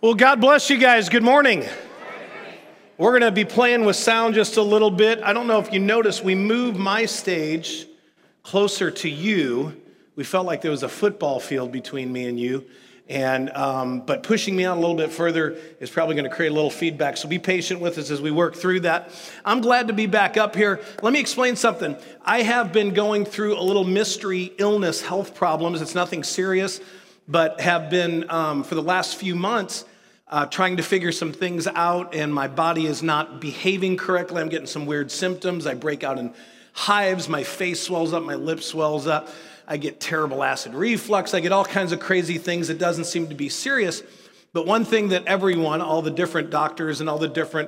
Well, God bless you guys. Good morning. We're going to be playing with sound just a little bit. I don't know if you noticed, we moved my stage closer to you. We felt like there was a football field between me and you. But pushing me out a little bit further is probably going to create a little feedback. So be patient with us as we work through that. I'm glad to be back up here. Let me explain something. I have been going through a little mystery illness, health problems. It's nothing serious, but have been for the last few months trying to figure some things out, and my body is not behaving correctly. I'm getting some weird symptoms. I break out in hives. My face swells up. My lips swells up. I get terrible acid reflux. I get all kinds of crazy things. It doesn't seem to be serious. But one thing that everyone, all the different doctors and all the different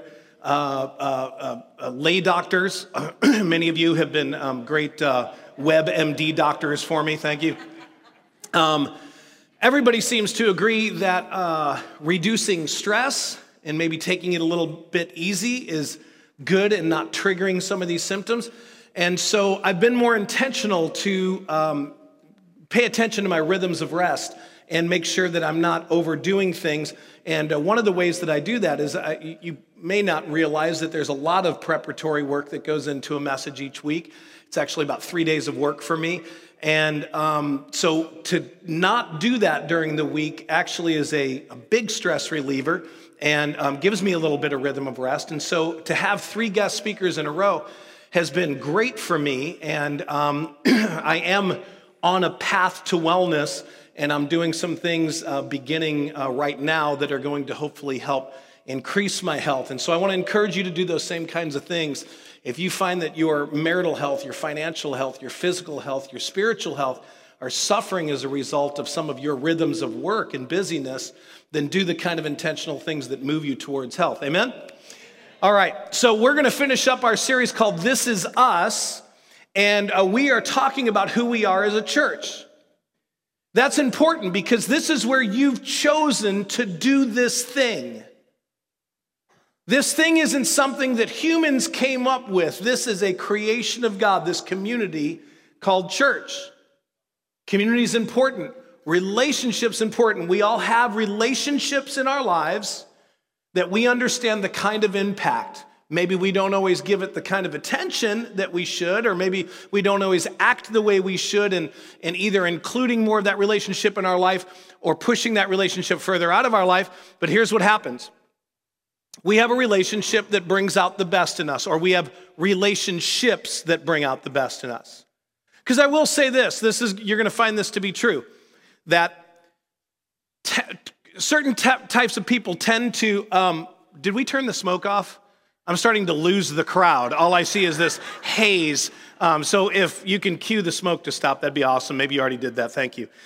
lay doctors, many of you have been great WebMD doctors for me. Thank you. Everybody seems to agree that reducing stress and maybe taking it a little bit easy is good and not triggering some of these symptoms. And so I've been more intentional to pay attention to my rhythms of rest and make sure that I'm not overdoing things. And one of the ways that I do that is you may not realize that there's a lot of preparatory work that goes into a message each week. It's actually about 3 days of work for me. And so to not do that during the week actually is a big stress reliever and gives me a little bit of rhythm of rest. And so to have 3 guest speakers in a row has been great for me. And I am on a path to wellness, and I'm doing some things beginning right now that are going to hopefully help increase my health. And so I want to encourage you to do those same kinds of things. If you find that your marital health, your financial health, your physical health, your spiritual health are suffering as a result of some of your rhythms of work and busyness, then do the kind of intentional things that move you towards health. Amen? All right, so we're going to finish up our series called This Is Us, and we are talking about who we are as a church. That's important because this is where you've chosen to do this thing. This thing isn't something that humans came up with. This is a creation of God, this community called church. Community is important. Relationships important. We all have relationships in our lives that we understand the kind of impact. Maybe we don't always give it the kind of attention that we should, or maybe we don't always act the way we should in either including more of that relationship in our life or pushing that relationship further out of our life. But here's what happens. We have a relationship that brings out the best in us, or we have relationships that bring out the best in us. Because I will say this you're going to find this to be true, that certain types of people tend to, did we turn the smoke off? I'm starting to lose the crowd. All I see is this haze. So if you can cue the smoke to stop, that'd be awesome. Maybe you already did that. Thank you.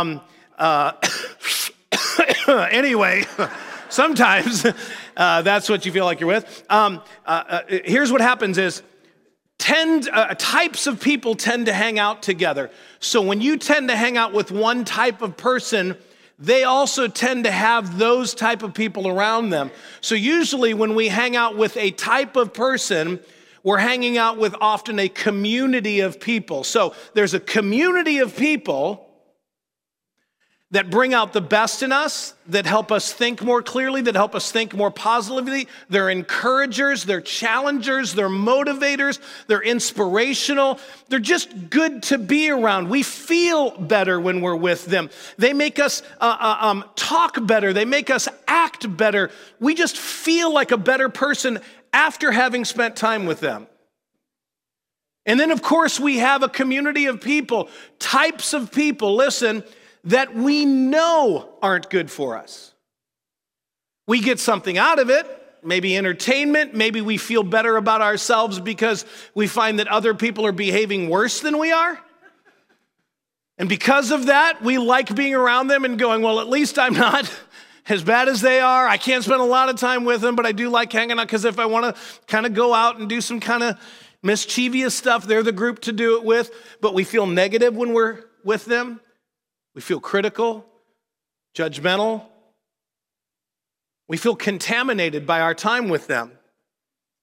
Anyway, sometimes that's what you feel like you're with. Here's what happens is types of people tend to hang out together. So when you tend to hang out with one type of person, they also tend to have those type of people around them. So usually when we hang out with a type of person, we're hanging out with often a community of people. So there's a community of people that bring out the best in us, that help us think more clearly, that help us think more positively. They're encouragers, they're challengers, they're motivators, they're inspirational. They're just good to be around. We feel better when we're with them. They make us talk better. They make us act better. We just feel like a better person after having spent time with them. And then, of course, we have a community of people, types of people, listen, that we know aren't good for us. We get something out of it, maybe entertainment, maybe we feel better about ourselves because we find that other people are behaving worse than we are. And because of that, we like being around them and going, well, at least I'm not as bad as they are. I can't spend a lot of time with them, but I do like hanging out because if I want to kind of go out and do some kind of mischievous stuff, they're the group to do it with. But we feel negative when we're with them. We feel critical, judgmental. We feel contaminated by our time with them.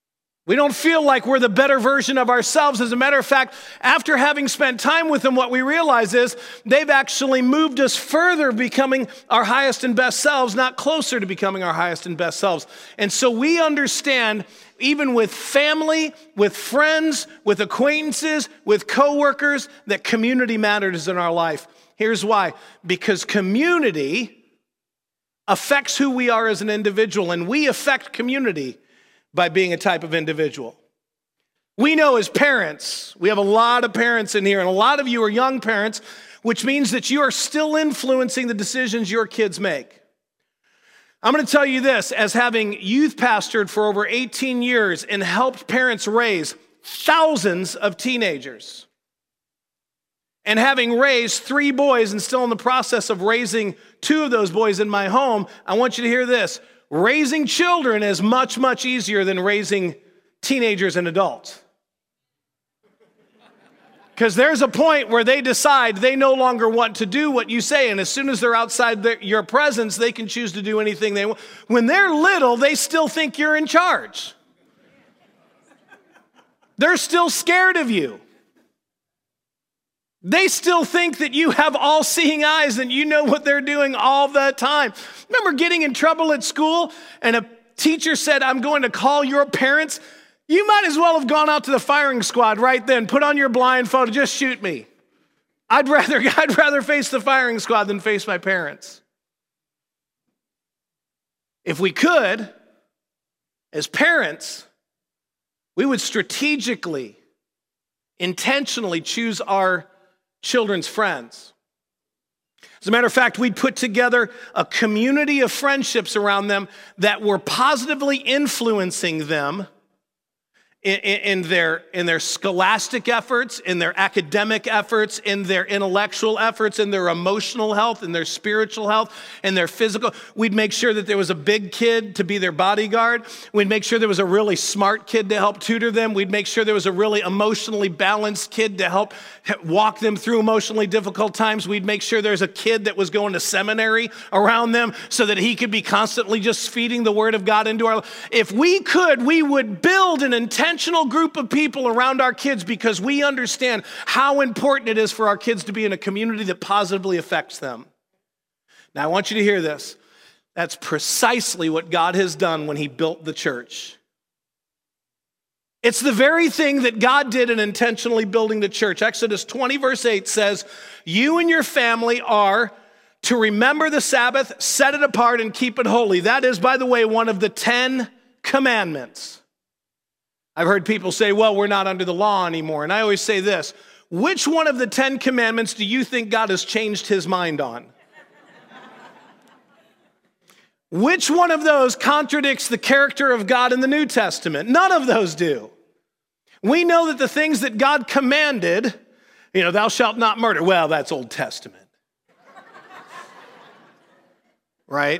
We don't feel like we're the better version of ourselves. As a matter of fact, after having spent time with them, what we realize is they've actually moved us further becoming our highest and best selves, not closer to becoming our highest and best selves. And so we understand, even with family, with friends, with acquaintances, with coworkers, that community matters in our life. Here's why. Because community affects who we are as an individual, and we affect community by being a type of individual. We know as parents, we have a lot of parents in here, and a lot of you are young parents, which means that you are still influencing the decisions your kids make. I'm going to tell you this, as having youth pastored for over 18 years and helped parents raise thousands of teenagers, and having raised 3 boys and still in the process of raising 2 of those boys in my home, I want you to hear this. Raising children is much, much easier than raising teenagers and adults. Because there's a point where they decide they no longer want to do what you say, and as soon as they're outside your presence, they can choose to do anything they want. When they're little, they still think you're in charge. They're still scared of you. They still think that you have all-seeing eyes and you know what they're doing all the time. Remember getting in trouble at school and a teacher said, "I'm going to call your parents"? You might as well have gone out to the firing squad right then. Put on your blindfold, just shoot me. I'd rather face the firing squad than face my parents. If we could, as parents, we would strategically, intentionally choose our children's friends. As a matter of fact, we'd put together a community of friendships around them that were positively influencing them in their scholastic efforts, in their academic efforts, in their intellectual efforts, in their emotional health, in their spiritual health, in their physical. We'd make sure that there was a big kid to be their bodyguard. We'd make sure there was a really smart kid to help tutor them. We'd make sure there was a really emotionally balanced kid to help walk them through emotionally difficult times. We'd make sure there's a kid that was going to seminary around them so that he could be constantly just feeding the word of God into our life. If we could, we would build an intentional group of people around our kids because we understand how important it is for our kids to be in a community that positively affects them. Now, I want you to hear this. That's precisely what God has done when he built the church. It's the very thing that God did in intentionally building the church. Exodus 20, verse 8 says, "You and your family are to remember the Sabbath, set it apart, and keep it holy." That is, by the way, one of the 10 commandments. I've heard people say, well, we're not under the law anymore. And I always say this, which one of the 10 commandments do you think God has changed his mind on? Which one of those contradicts the character of God in the New Testament? None of those do. We know that the things that God commanded, thou shalt not murder. Well, that's Old Testament. Right?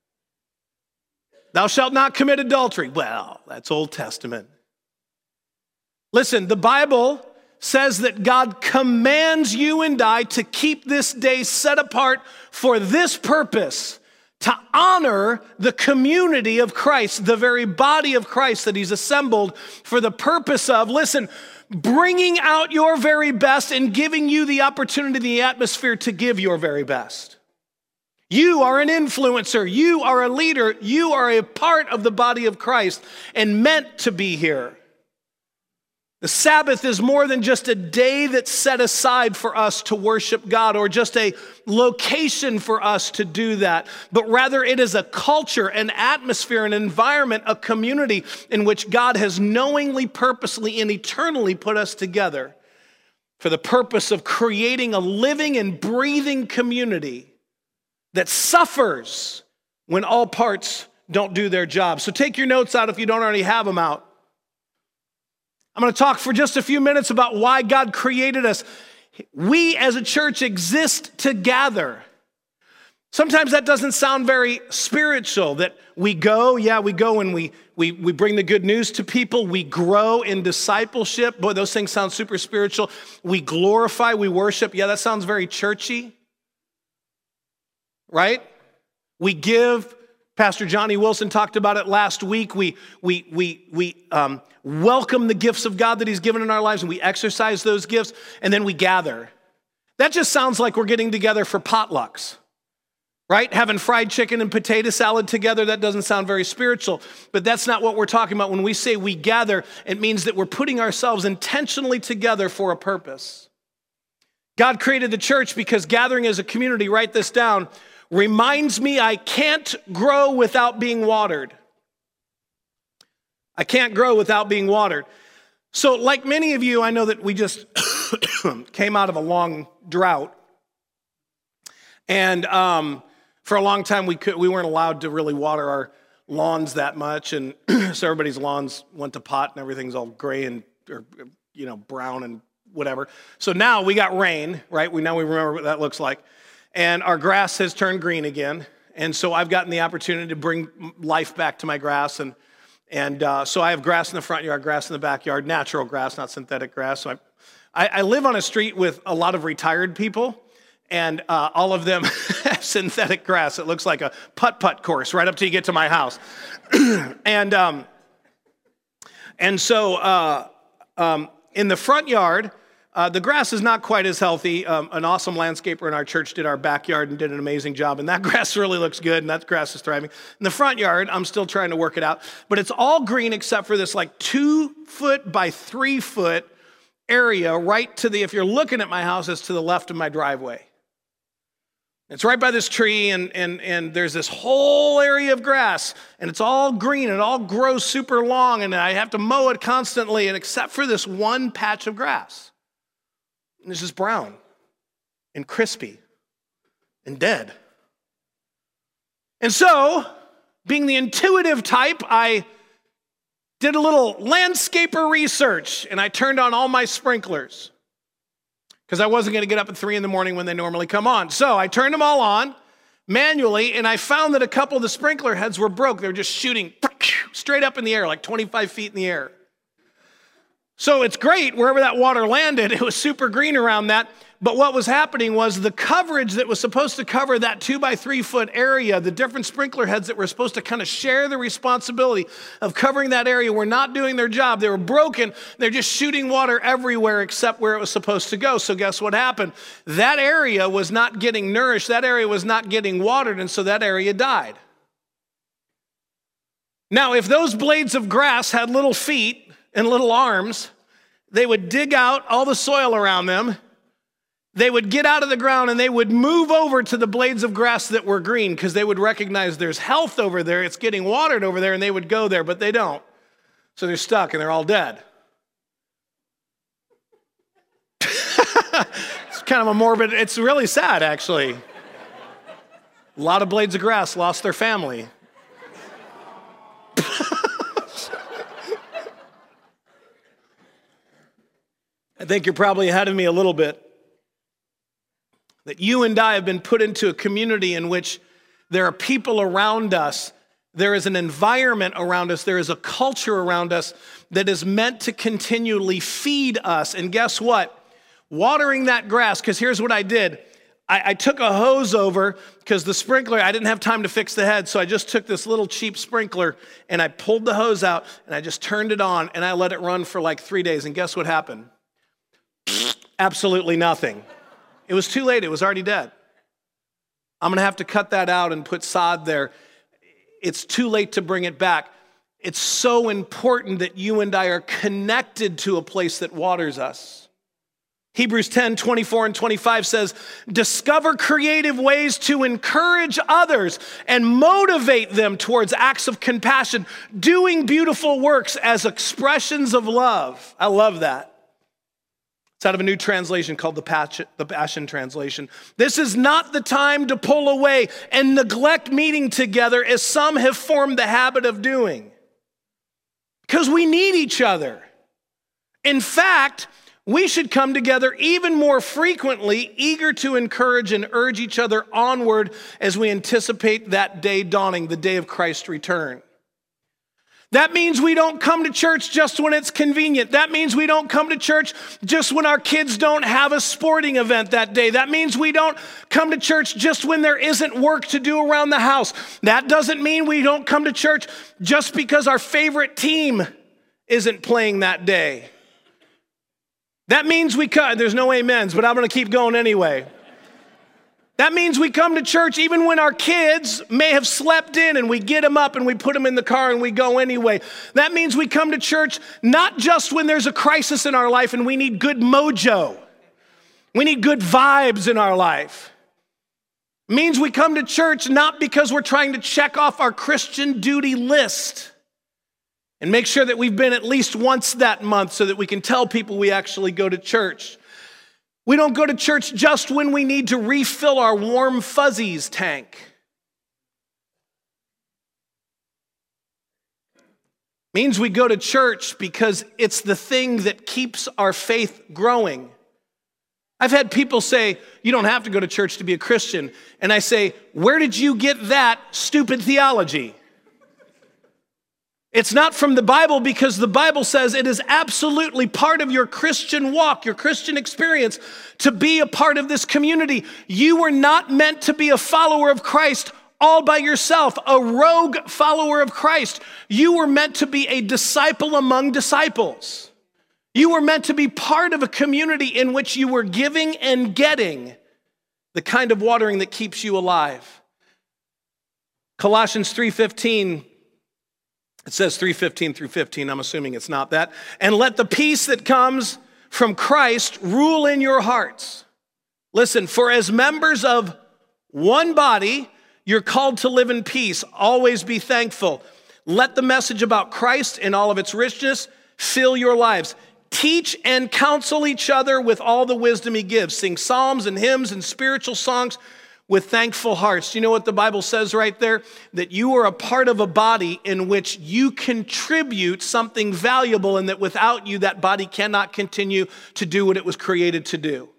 Thou shalt not commit adultery. Well, that's Old Testament. Listen, the Bible says that God commands you and I to keep this day set apart for this purpose, to honor the community of Christ, the very body of Christ that he's assembled for the purpose of, listen, bringing out your very best and giving you the opportunity, the atmosphere to give your very best. You are an influencer. You are a leader. You are a part of the body of Christ and meant to be here. The Sabbath is more than just a day that's set aside for us to worship God or just a location for us to do that, but rather it is a culture, an atmosphere, an environment, a community in which God has knowingly, purposely, and eternally put us together for the purpose of creating a living and breathing community that suffers when all parts don't do their job. So take your notes out if you don't already have them out. I'm going to talk for just a few minutes about why God created us. We as a church exist to gather. Sometimes that doesn't sound very spiritual, that we go and we bring the good news to people. We grow in discipleship. Boy, those things sound super spiritual. We glorify, we worship. Yeah, that sounds very churchy, right? We give Pastor Johnny Wilson talked about it last week. We welcome the gifts of God that he's given in our lives, and we exercise those gifts, and then we gather. That just sounds like we're getting together for potlucks, right? Having fried chicken and potato salad together, that doesn't sound very spiritual, but that's not what we're talking about. When we say we gather, it means that we're putting ourselves intentionally together for a purpose. God created the church because gathering as a community, write this down, reminds me I can't grow without being watered. I can't grow without being watered. So like many of you, I know that we just came out of a long drought. And for a long time, we weren't allowed to really water our lawns that much. And so everybody's lawns went to pot and everything's all gray and brown and whatever. So now we got rain, right? We remember what that looks like. And our grass has turned green again. And so I've gotten the opportunity to bring life back to my grass. And so I have grass in the front yard, grass in the backyard, natural grass, not synthetic grass. So I live on a street with a lot of retired people, and all of them have synthetic grass. It looks like a putt-putt course right up till you get to my house. And so in the front yard, the grass is not quite as healthy. An awesome landscaper in our church did our backyard and did an amazing job, and that grass really looks good, and that grass is thriving. In the front yard, I'm still trying to work it out, but it's all green except for this like 2-foot by 3-foot area right to if you're looking at my house, it's to the left of my driveway. It's right by this tree, and there's this whole area of grass, and it's all green, and it all grows super long, and I have to mow it constantly, and except for this one patch of grass. And it's just brown and crispy and dead. And so, being the intuitive type, I did a little landscaper research, and I turned on all my sprinklers because I wasn't going to get up at 3 in the morning when they normally come on. So I turned them all on manually, and I found that a couple of the sprinkler heads were broke. They were just shooting straight up in the air, like 25 feet in the air. So it's great, wherever that water landed, it was super green around that. But what was happening was the coverage that was supposed to cover that 2 by 3 foot area, the different sprinkler heads that were supposed to kind of share the responsibility of covering that area were not doing their job. They were broken. They're just shooting water everywhere except where it was supposed to go. So guess what happened? That area was not getting nourished. That area was not getting watered, and so that area died. Now, if those blades of grass had little feet and little arms, they would dig out all the soil around them. They would get out of the ground and they would move over to the blades of grass that were green because they would recognize there's health over there, it's getting watered over there, and they would go there, but they don't. So they're stuck and they're all dead. It's kind of a morbid, it's really sad actually. A lot of blades of grass lost their family. I think you're probably ahead of me a little bit. That you and I have been put into a community in which there are people around us, there is an environment around us, there is a culture around us that is meant to continually feed us. And guess what? Watering that grass, because here's what I did. I took a hose over because the sprinkler, I didn't have time to fix the head, so I just took this little cheap sprinkler and I pulled the hose out and I just turned it on and I let it run for like 3 days. And guess what happened? Absolutely nothing. It was too late. It was already dead. I'm going to have to cut that out and put sod there. It's too late to bring it back. It's so important that you and I are connected to a place that waters us. Hebrews 10:24-25 says, discover creative ways to encourage others and motivate them towards acts of compassion, doing beautiful works as expressions of love. I love that. It's out of a new translation called the Passion Translation. This is not the time to pull away and neglect meeting together as some have formed the habit of doing. Because we need each other. In fact, we should come together even more frequently, eager to encourage and urge each other onward as we anticipate that day dawning, the day of Christ's return. That means we don't come to church just when it's convenient. That means we don't come to church just when our kids don't have a sporting event that day. That means we don't come to church just when there isn't work to do around the house. That doesn't mean we don't come to church just because our favorite team isn't playing that day. That means there's no amens, but I'm going to keep going anyway. That means we come to church even when our kids may have slept in, and we get them up and we put them in the car and we go anyway. That means we come to church not just when there's a crisis in our life and we need good mojo. We need good vibes in our life. It means we come to church not because we're trying to check off our Christian duty list and make sure that we've been at least once that month so that we can tell people we actually go to church. We don't go to church just when we need to refill our warm fuzzies tank. It means we go to church because it's the thing that keeps our faith growing. I've had people say, you don't have to go to church to be a Christian. And I say, where did you get that stupid theology? It's not from the Bible, because the Bible says it is absolutely part of your Christian walk, your Christian experience, to be a part of this community. You were not meant to be a follower of Christ all by yourself, a rogue follower of Christ. You were meant to be a disciple among disciples. You were meant to be part of a community in which you were giving and getting the kind of watering that keeps you alive. Colossians 3:15. It says 3:15 through 15. I'm assuming it's not that. And let the peace that comes from Christ rule in your hearts. Listen, for as members of one body, you're called to live in peace. Always be thankful. Let the message about Christ in all of its richness fill your lives. Teach and counsel each other with all the wisdom he gives. Sing psalms and hymns and spiritual songs with thankful hearts. Do you know what the Bible says right there? That you are a part of a body in which you contribute something valuable, and that without you, that body cannot continue to do what it was created to do.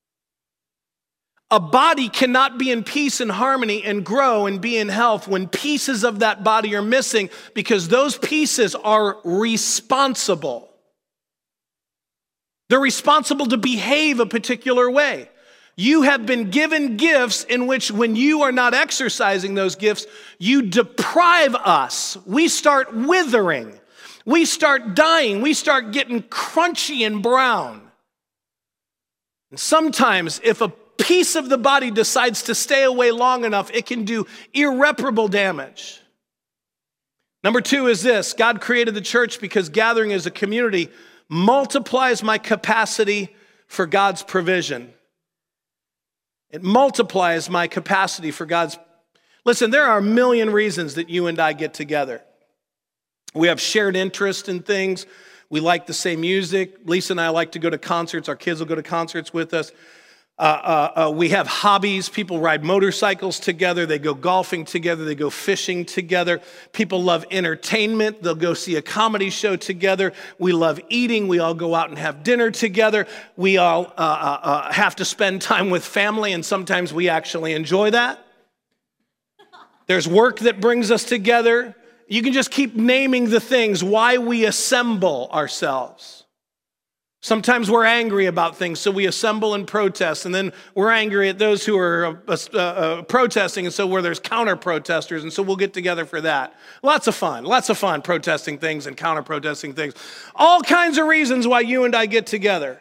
A body cannot be in peace and harmony and grow and be in health when pieces of that body are missing, because those pieces are responsible. They're responsible to behave a particular way. You have been given gifts in which, when you are not exercising those gifts, you deprive us. We start withering. We start dying. We start getting crunchy and brown. And sometimes, if a piece of the body decides to stay away long enough, it can do irreparable damage. Number two is this: God created the church because gathering as a community multiplies my capacity for God's provision. It multiplies my capacity for God's. Listen, there are a million reasons that you and I get together. We have shared interest in things. We like the same music. Lisa and I like to go to concerts. Our kids will go to concerts with us. We have hobbies. People ride motorcycles together. They go golfing together. They go fishing together. People love entertainment. They'll go see a comedy show together. We love eating. We all go out and have dinner together. We all have to spend time with family, and sometimes we actually enjoy that. There's work that brings us together. You can just keep naming the things why we assemble ourselves. Sometimes we're angry about things, so we assemble and protest, and then we're angry at those who are protesting, and so where there's counter-protesters, and so we'll get together for that. Lots of fun protesting things and counter-protesting things. All kinds of reasons why you and I get together.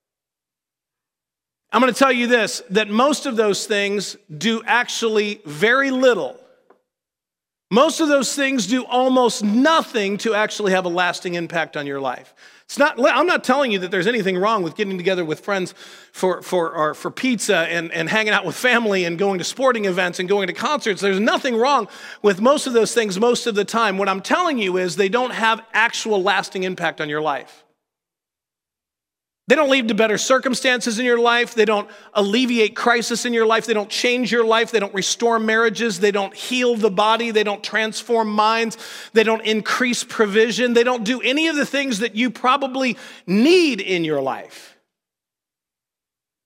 I'm going to tell you this, that most of those things do actually very little. Most of those things do almost nothing to actually have a lasting impact on your life. I'm not telling you that there's anything wrong with getting together with friends for pizza and hanging out with family and going to sporting events and going to concerts. There's nothing wrong with most of those things most of the time. What I'm telling you is they don't have actual lasting impact on your life. They don't lead to better circumstances in your life. They don't alleviate crisis in your life. They don't change your life. They don't restore marriages. They don't heal the body. They don't transform minds. They don't increase provision. They don't do any of the things that you probably need in your life.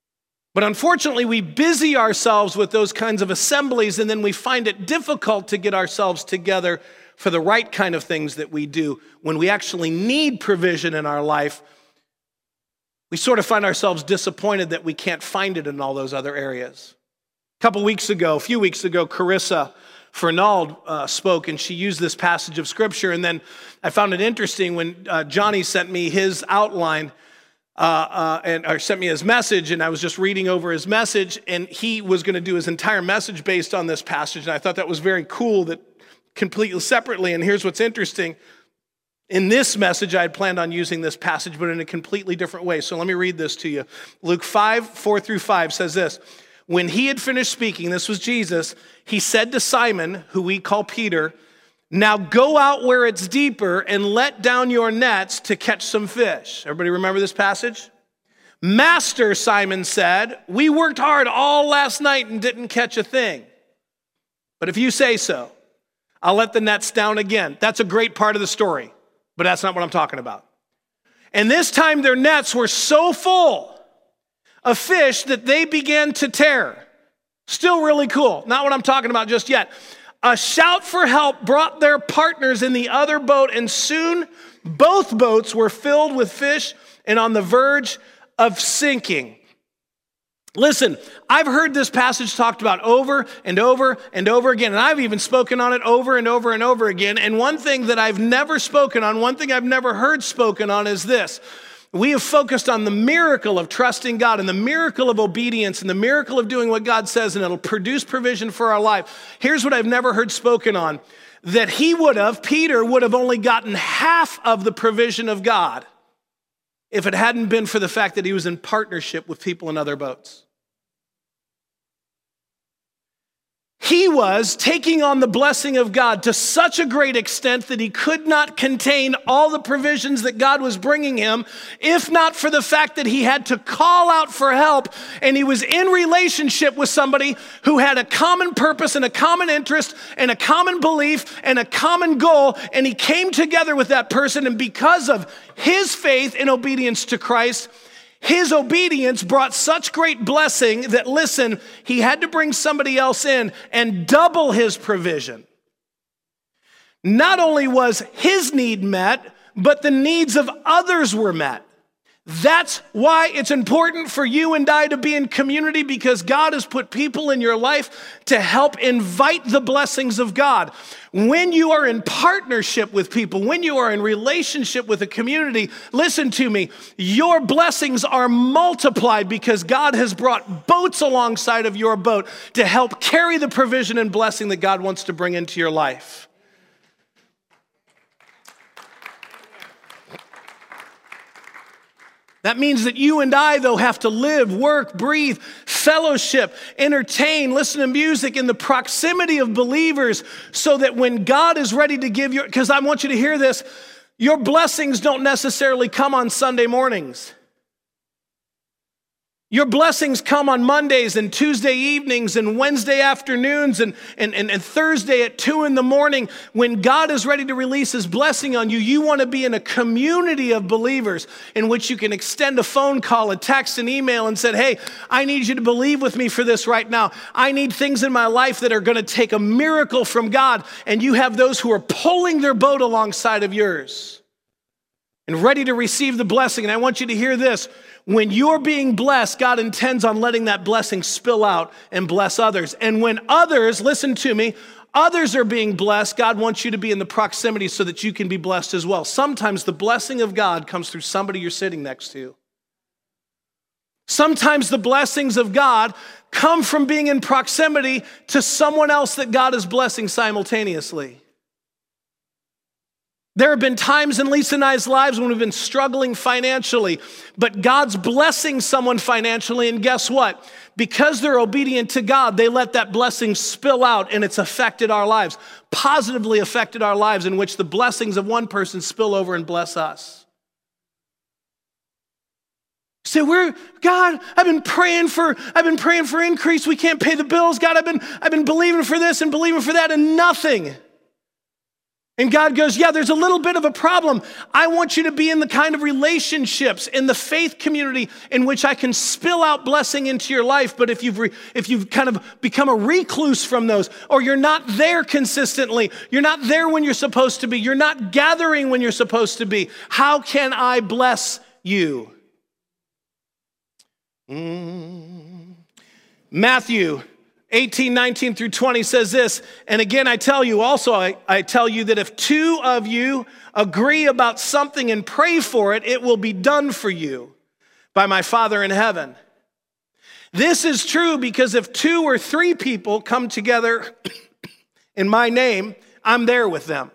But unfortunately, we busy ourselves with those kinds of assemblies, and then we find it difficult to get ourselves together for the right kind of things that we do. When we actually need provision in our life, we sort of find ourselves disappointed that we can't find it in all those other areas. A few weeks ago, Carissa Fernald spoke, and she used this passage of Scripture. And then I found it interesting when Johnny sent me his outline, or sent me his message, and I was just reading over his message, and he was going to do his entire message based on this passage. And I thought that was very cool, that completely separately. And here's what's interesting. In this message, I had planned on using this passage, but in a completely different way. So let me read this to you. Luke 5:4-5 says this. When he had finished speaking, this was Jesus, he said to Simon, who we call Peter, now go out where it's deeper and let down your nets to catch some fish. Everybody remember this passage? Master, Simon said, we worked hard all last night and didn't catch a thing. But if you say so, I'll let the nets down again. That's a great part of the story, but that's not what I'm talking about. And this time their nets were so full of fish that they began to tear. Still really cool. Not what I'm talking about just yet. A shout for help brought their partners in the other boat, and soon both boats were filled with fish and on the verge of sinking. Listen, I've heard this passage talked about over and over and over again, and I've even spoken on it over and over and over again. And one thing that I've never spoken on, one thing I've never heard spoken on is this. We have focused on the miracle of trusting God and the miracle of obedience and the miracle of doing what God says, and it'll produce provision for our life. Here's what I've never heard spoken on, that Peter would have only gotten half of the provision of God if it hadn't been for the fact that he was in partnership with people in other boats. He was taking on the blessing of God to such a great extent that he could not contain all the provisions that God was bringing him, if not for the fact that he had to call out for help, and he was in relationship with somebody who had a common purpose and a common interest and a common belief and a common goal, and he came together with that person, and because of his faith and obedience to Christ, his obedience brought such great blessing that, listen, he had to bring somebody else in and double his provision. Not only was his need met, but the needs of others were met. That's why it's important for you and I to be in community, because God has put people in your life to help invite the blessings of God. When you are in partnership with people, when you are in relationship with a community, listen to me, your blessings are multiplied because God has brought boats alongside of your boat to help carry the provision and blessing that God wants to bring into your life. That means that you and I, though, have to live, work, breathe, fellowship, entertain, listen to music in the proximity of believers, so that when God is ready to give you, because I want you to hear this, your blessings don't necessarily come on Sunday mornings. Your blessings come on Mondays and Tuesday evenings and Wednesday afternoons and Thursday at 2 a.m. When God is ready to release his blessing on you, you want to be in a community of believers in which you can extend a phone call, a text, an email, and say, hey, I need you to believe with me for this right now. I need things in my life that are going to take a miracle from God. And you have those who are pulling their boat alongside of yours and ready to receive the blessing. And I want you to hear this. When you're being blessed, God intends on letting that blessing spill out and bless others. And when others, listen to me, others are being blessed, God wants you to be in the proximity so that you can be blessed as well. Sometimes the blessing of God comes through somebody you're sitting next to. Sometimes the blessings of God come from being in proximity to someone else that God is blessing simultaneously. There have been times in Lisa and I's lives when we've been struggling financially, but God's blessing someone financially, and guess what? Because they're obedient to God, they let that blessing spill out, and it's affected our lives, positively affected our lives, in which the blessings of one person spill over and bless us. Say, God, I've been praying for increase. We can't pay the bills. God, I've been believing for this and believing for that, and nothing. And God goes, yeah, there's a little bit of a problem. I want you to be in the kind of relationships in the faith community in which I can spill out blessing into your life. But if you've kind of become a recluse from those, or you're not there consistently, you're not there when you're supposed to be, you're not gathering when you're supposed to be, how can I bless you? Matthew 18:19 through 20 says this, and again I tell you also, I tell you that if two of you agree about something and pray for it, it will be done for you by my Father in heaven. This is true because if 2 or 3 people come together in my name, I'm there with them.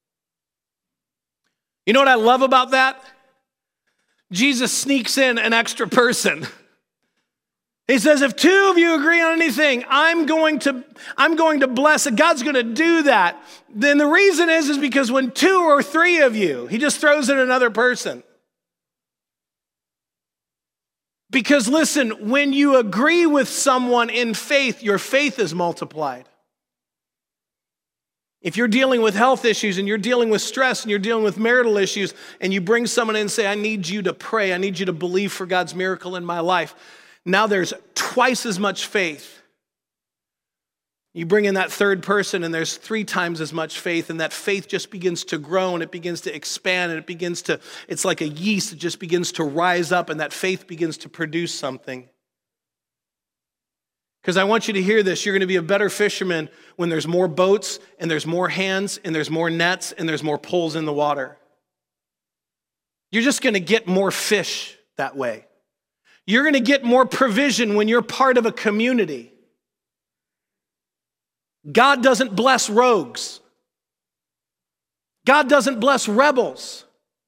You know what I love about that? Jesus sneaks in an extra person. He says, if 2 of you agree on anything, I'm going to bless it. God's going to do that. Then the reason is because when 2 or 3 of you, he just throws in another person. Because listen, when you agree with someone in faith, your faith is multiplied. If you're dealing with health issues and you're dealing with stress and you're dealing with marital issues and you bring someone in and say, I need you to pray, I need you to believe for God's miracle in my life. Now there's twice as much faith. You bring in that third person and there's 3 times as much faith, and that faith just begins to grow and it begins to expand and it's like a yeast, it just begins to rise up, and that faith begins to produce something. Because I want you to hear this, you're going to be a better fisherman when there's more boats and there's more hands and there's more nets and there's more poles in the water. You're just going to get more fish that way. You're going to get more provision when you're part of a community. God doesn't bless rogues. God doesn't bless rebels.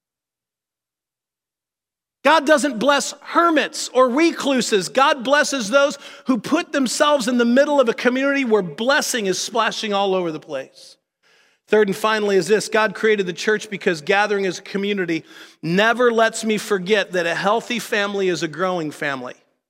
God doesn't bless hermits or recluses. God blesses those who put themselves in the middle of a community where blessing is splashing all over the place. Third and finally is this: God created the church because gathering as a community never lets me forget that a healthy family is a growing family.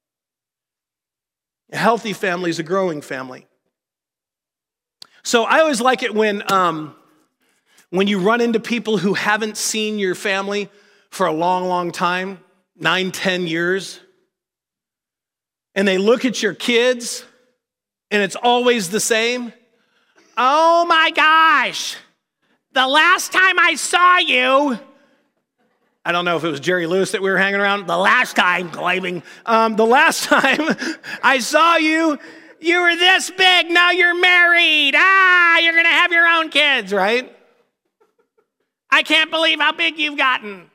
A healthy family is a growing family. So I always like it when you run into people who haven't seen your family for a long, long time, 9, 10 years, and they look at your kids and it's always the same. Oh my gosh, the last time I saw you, I don't know if it was Jerry Lewis that we were hanging around, the last time I saw you, you were this big, now you're married. You're gonna have your own kids, right? I can't believe how big you've gotten.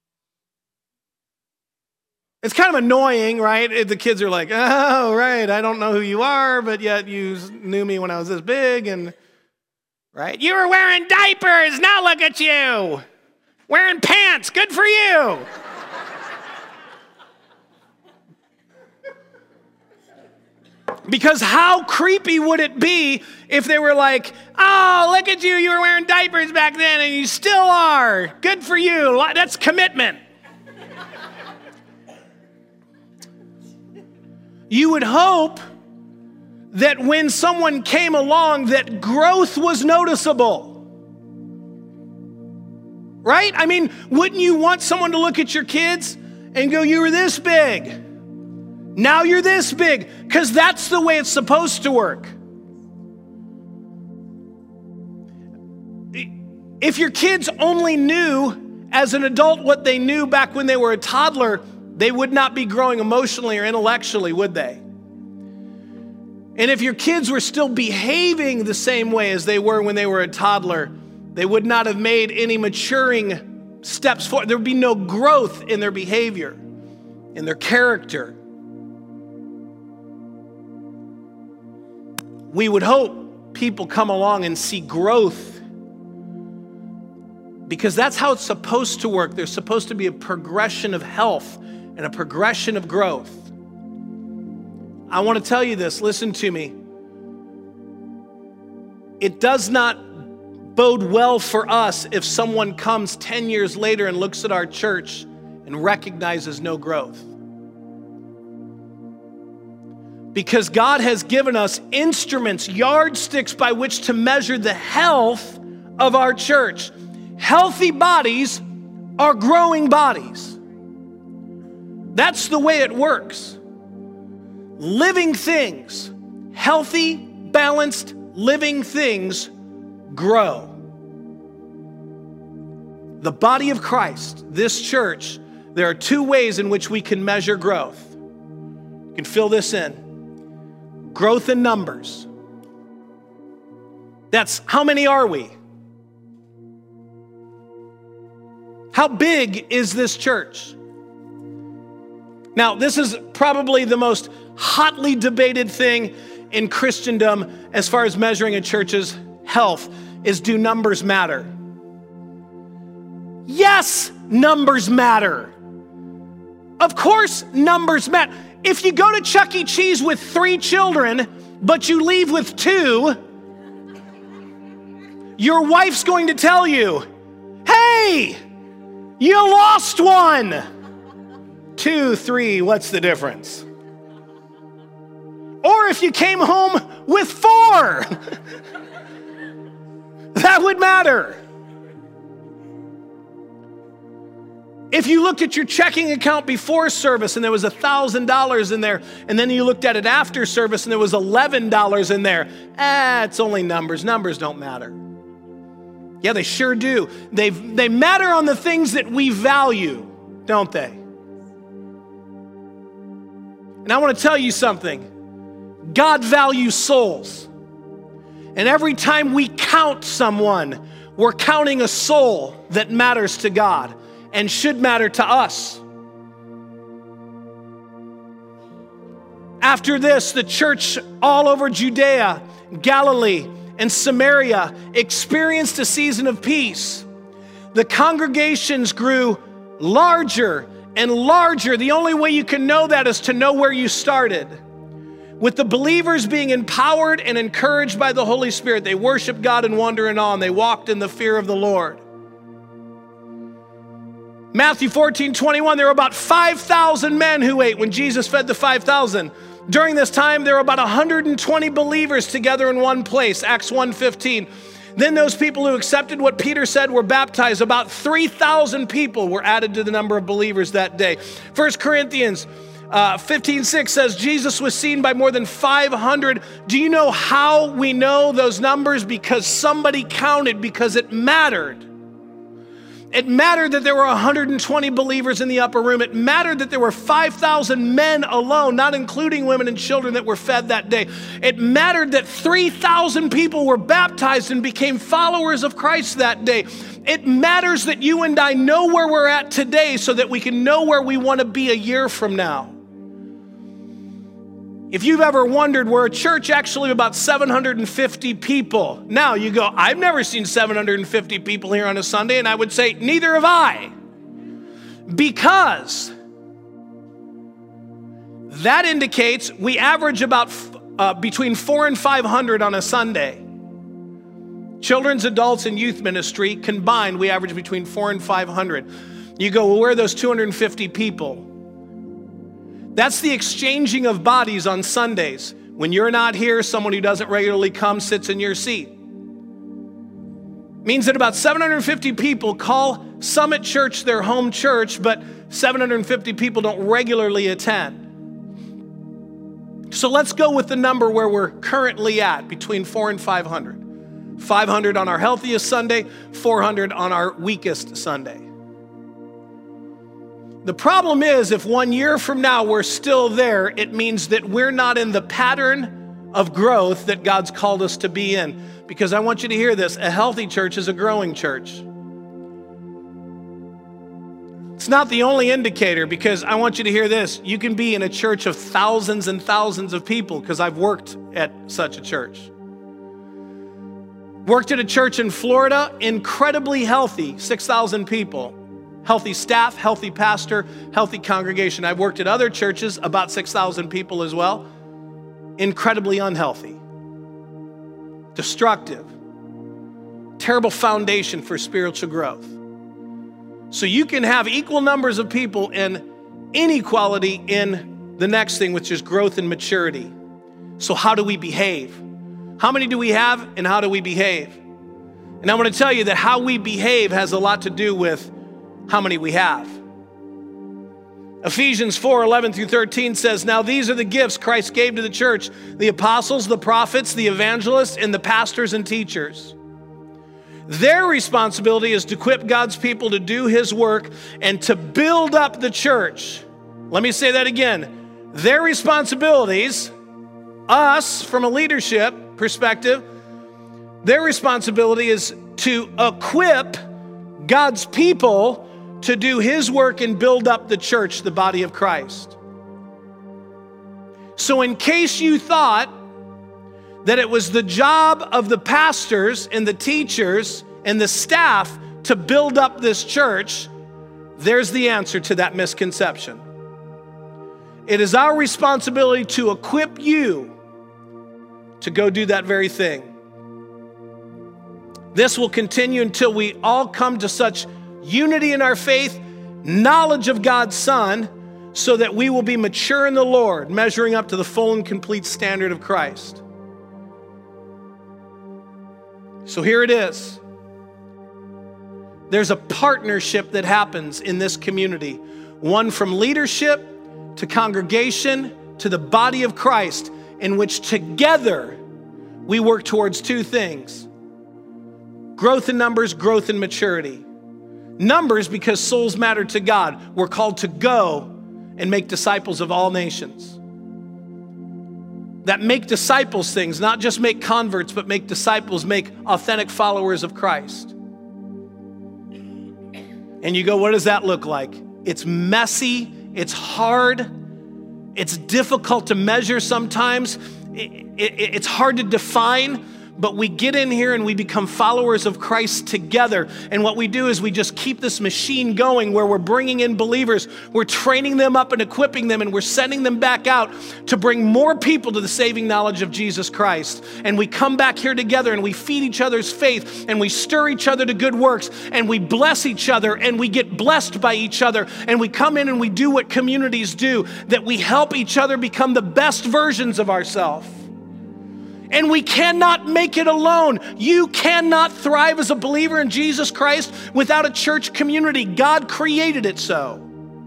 It's kind of annoying, right? The kids are like, oh, right, I don't know who you are, but yet you knew me when I was this big, and right? You were wearing diapers, now look at you. Wearing pants, good for you. Because how creepy would it be if they were like, oh, look at you, you were wearing diapers back then and you still are. Good for you, that's commitment. You would hope that when someone came along that growth was noticeable. Right? I mean, wouldn't you want someone to look at your kids and go, you were this big. Now you're this big, because that's the way it's supposed to work. If your kids only knew as an adult what they knew back when they were a toddler, they would not be growing emotionally or intellectually, would they? And if your kids were still behaving the same way as they were when they were a toddler, they would not have made any maturing steps forward. There would be no growth in their behavior, in their character. We would hope people come along and see growth, because that's how it's supposed to work. There's supposed to be a progression of health and a progression of growth. I want to tell you this, listen to me. It does not bode well for us if someone comes 10 years later and looks at our church and recognizes no growth. Because God has given us instruments, yardsticks by which to measure the health of our church. Healthy bodies are growing bodies. That's the way it works. Living things, healthy, balanced, living things grow. The body of Christ, this church, there are two ways in which we can measure growth. You can fill this in. Growth in numbers. That's how many are we? How big is this church? Now, this is probably the most hotly debated thing in Christendom as far as measuring a church's health is, do numbers matter? Yes, numbers matter. Of course, numbers matter. If you go to Chuck E. Cheese with 3 children, but you leave with 2, your wife's going to tell you, hey, you lost 1. 2, 3, what's the difference? Or if you came home with 4, that would matter. If you looked at your checking account before service and there was $1,000 in there, and then you looked at it after service and there was $11 in there, it's only numbers. Numbers don't matter. Yeah, they sure do. They matter on the things that we value, don't they? And I want to tell you something. God values souls. And every time we count someone, we're counting a soul that matters to God and should matter to us. After this, the church all over Judea, Galilee, and Samaria experienced a season of peace. The congregations grew larger and larger. The only way you can know that is to know where you started. With the believers being empowered and encouraged by the Holy Spirit, they worshiped God in wonder and awe, and they walked in the fear of the Lord. Matthew 14:21, there were about 5,000 men who ate when Jesus fed the 5,000. During this time, there were about 120 believers together in one place, Acts 1:15. Then those people who accepted what Peter said were baptized. About 3,000 people were added to the number of believers that day. 1 Corinthians 15:6 says Jesus was seen by more than 500. Do you know how we know those numbers? Because somebody counted, because it mattered. It mattered that there were 120 believers in the upper room. It mattered that there were 5,000 men alone, not including women and children, that were fed that day. It mattered that 3,000 people were baptized and became followers of Christ that day. It matters that you and I know where we're at today so that we can know where we want to be a year from now. If you've ever wondered, we're a church actually of about 750 people. Now you go, I've never seen 750 people here on a Sunday, and I would say, neither have I. Because that indicates we average about between 400 and 500 on a Sunday. Children's, adults, and youth ministry combined, we average between 400 and 500. You go, well, where are those 250 people? That's the exchanging of bodies on Sundays. When you're not here, someone who doesn't regularly come sits in your seat. Means that about 750 people call Summit Church their home church, but 750 people don't regularly attend. So let's go with the number where we're currently at, between 400 and 500. 500 on our healthiest Sunday, 400 on our weakest Sunday. The problem is, if 1 year from now we're still there, it means that we're not in the pattern of growth that God's called us to be in. Because I want you to hear this, a healthy church is a growing church. It's not the only indicator, because I want you to hear this. You can be in a church of thousands and thousands of people, because I've worked at such a church. Worked at a church in Florida, incredibly healthy, 6,000 people. Healthy staff, healthy pastor, healthy congregation. I've worked at other churches, about 6,000 people as well. Incredibly unhealthy. Destructive. Terrible foundation for spiritual growth. So you can have equal numbers of people and inequality in the next thing, which is growth and maturity. So how do we behave? How many do we have, and how do we behave? And I want to tell you that how we behave has a lot to do with how many we have. Ephesians 4:11-13 says, "Now these are the gifts Christ gave to the church, the apostles, the prophets, the evangelists, and the pastors and teachers. Their responsibility is to equip God's people to do his work and to build up the church." Let me say that again. Their responsibilities, us from a leadership perspective, their responsibility is to equip God's people to do his work and build up the church, the body of Christ. So in case you thought that it was the job of the pastors and the teachers and the staff to build up this church, there's the answer to that misconception. It is our responsibility to equip you to go do that very thing. This will continue until we all come to such unity in our faith, knowledge of God's Son, so that we will be mature in the Lord, measuring up to the full and complete standard of Christ. So here it is. There's a partnership that happens in this community, one from leadership to congregation to the body of Christ, in which together we work towards two things: growth in numbers, growth in maturity. Numbers, because souls matter to God. We're called to go and make disciples of all nations. That make disciples things, not just make converts, but make disciples, make authentic followers of Christ. And you go, what does that look like? It's messy, it's hard, it's difficult to measure sometimes, it's hard to define. But we get in here and we become followers of Christ together. And what we do is we just keep this machine going where we're bringing in believers, we're training them up and equipping them, and we're sending them back out to bring more people to the saving knowledge of Jesus Christ. And we come back here together and we feed each other's faith and we stir each other to good works and we bless each other and we get blessed by each other. And we come in and we do what communities do, that we help each other become the best versions of ourselves. And we cannot make it alone. You cannot thrive as a believer in Jesus Christ without a church community. God created it so.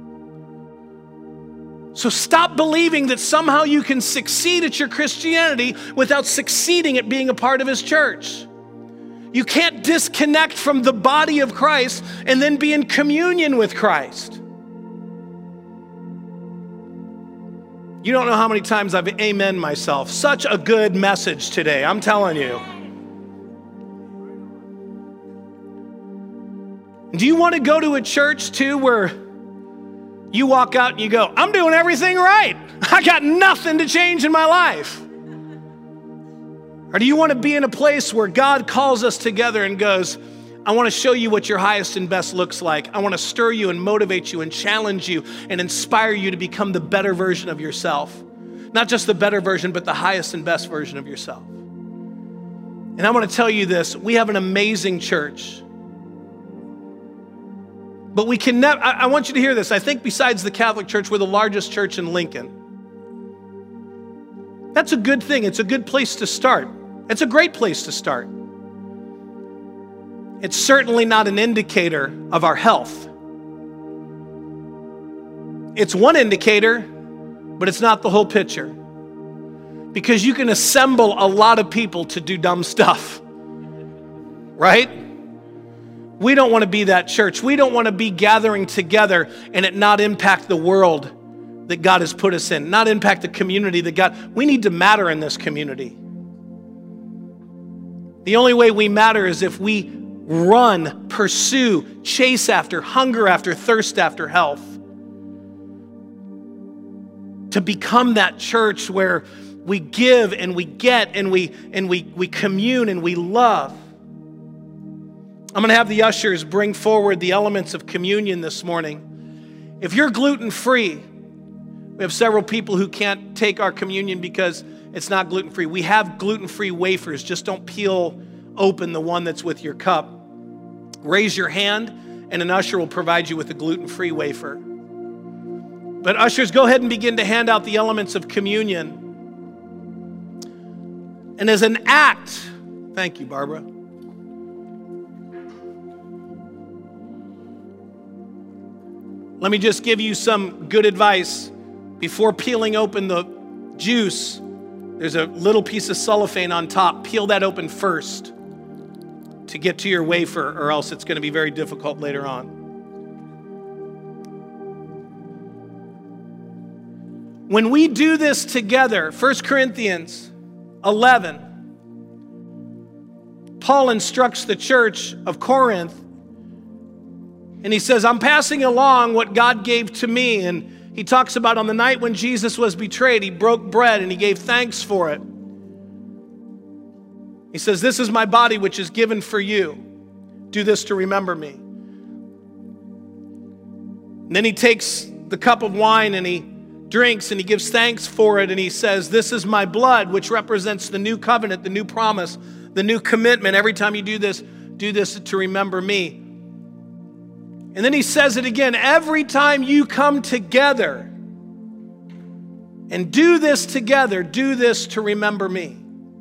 So stop believing that somehow you can succeed at your Christianity without succeeding at being a part of his church. You can't disconnect from the body of Christ and then be in communion with Christ. You don't know how many times I've amen myself. Such a good message today, I'm telling you. Do you want to go to a church too where you walk out and you go, I'm doing everything right. I got nothing to change in my life? Or do you want to be in a place where God calls us together and goes, I want to show you what your highest and best looks like. I want to stir you and motivate you and challenge you and inspire you to become the better version of yourself. Not just the better version, but the highest and best version of yourself. And I want to tell you this, we have an amazing church. But we can never, I want you to hear this. I think besides the Catholic Church, we're the largest church in Lincoln. That's a good thing. It's a good place to start. It's a great place to start. It's certainly not an indicator of our health. It's one indicator, but it's not the whole picture. Because you can assemble a lot of people to do dumb stuff, right? We don't want to be that church. We don't want to be gathering together and it not impact the world that God has put us in, not impact the community that God, we need to matter in this community. The only way we matter is if we run, pursue, chase after, hunger after, thirst after health. To become that church where we give and we get and we commune and we love. I'm going to have the ushers bring forward the elements of communion this morning. If you're gluten-free, we have several people who can't take our communion because it's not gluten-free. We have gluten-free wafers. Just don't peel open the one that's with your cup. Raise your hand, and an usher will provide you with a gluten-free wafer. But ushers, go ahead and begin to hand out the elements of communion. And as an act, thank you, Barbara. Let me just give you some good advice. Before peeling open the juice, there's a little piece of cellophane on top. Peel that open first to get to your wafer, or else it's going to be very difficult later on. When we do this together, 1 Corinthians 11, Paul instructs the church of Corinth, and he says, I'm passing along what God gave to me. And he talks about on the night when Jesus was betrayed, he broke bread and he gave thanks for it. He says, this is my body which is given for you. Do this to remember me. And then he takes the cup of wine and he drinks and he gives thanks for it. And he says, this is my blood, which represents the new covenant, the new promise, the new commitment. Every time you do this to remember me. And then he says it again, every time you come together and do this together, do this to remember me.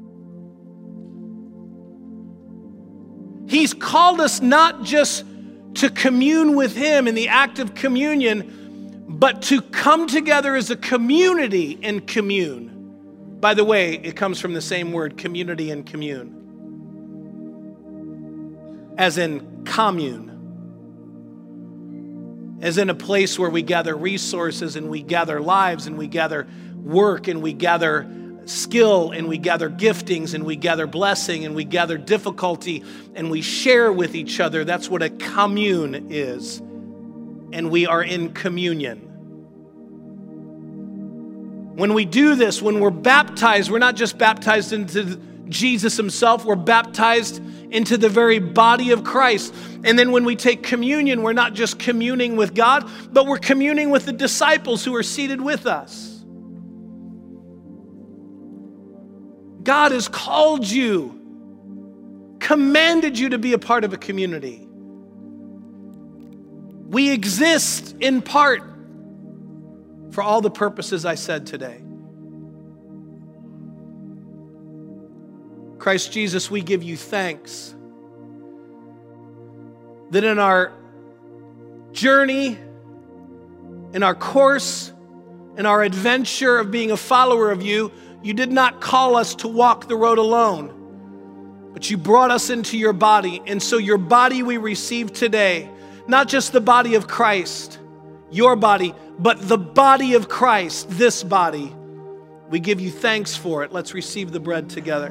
He's called us not just to commune with him in the act of communion, but to come together as a community and commune. By the way, it comes from the same word, community and commune, as in commune. As in a place where we gather resources and we gather lives and we gather work and we gather skill and we gather giftings and we gather blessing and we gather difficulty and we share with each other. That's what a commune is. And we are in communion. When we do this, when we're baptized, we're not just baptized into Jesus himself, we're baptized into the very body of Christ. And then when we take communion, we're not just communing with God, but we're communing with the disciples who are seated with us. God has called you, commanded you to be a part of a community. We exist in part for all the purposes I said today. Christ Jesus, we give you thanks that in our journey, in our course, in our adventure of being a follower of you, you did not call us to walk the road alone, but you brought us into your body. And so your body we receive today, not just the body of Christ, your body, but the body of Christ, this body. We give you thanks for it. Let's receive the bread together.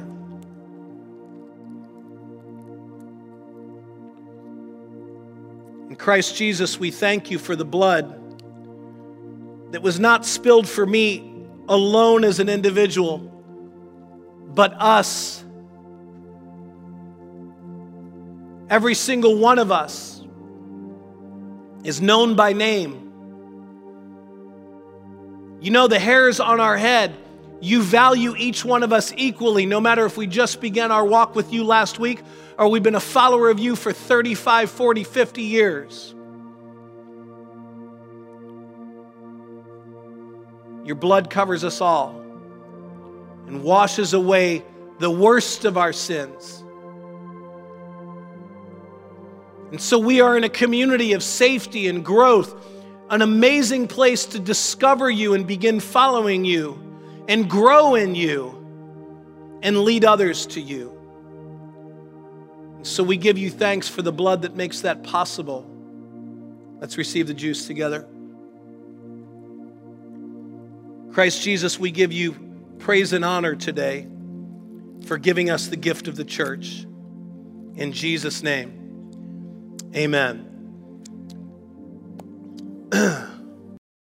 In Christ Jesus, we thank you for the blood that was not spilled for me alone as an individual, but us. Every single one of us is known by name. You know the hairs on our head. You value each one of us equally, no matter if we just began our walk with you last week or we've been a follower of you for 35, 40, 50 years. Your blood covers us all and washes away the worst of our sins. And so we are in a community of safety and growth, an amazing place to discover you and begin following you and grow in you and lead others to you. So we give you thanks for the blood that makes that possible. Let's receive the juice together. Christ Jesus, we give you praise and honor today for giving us the gift of the church. In Jesus' name, amen.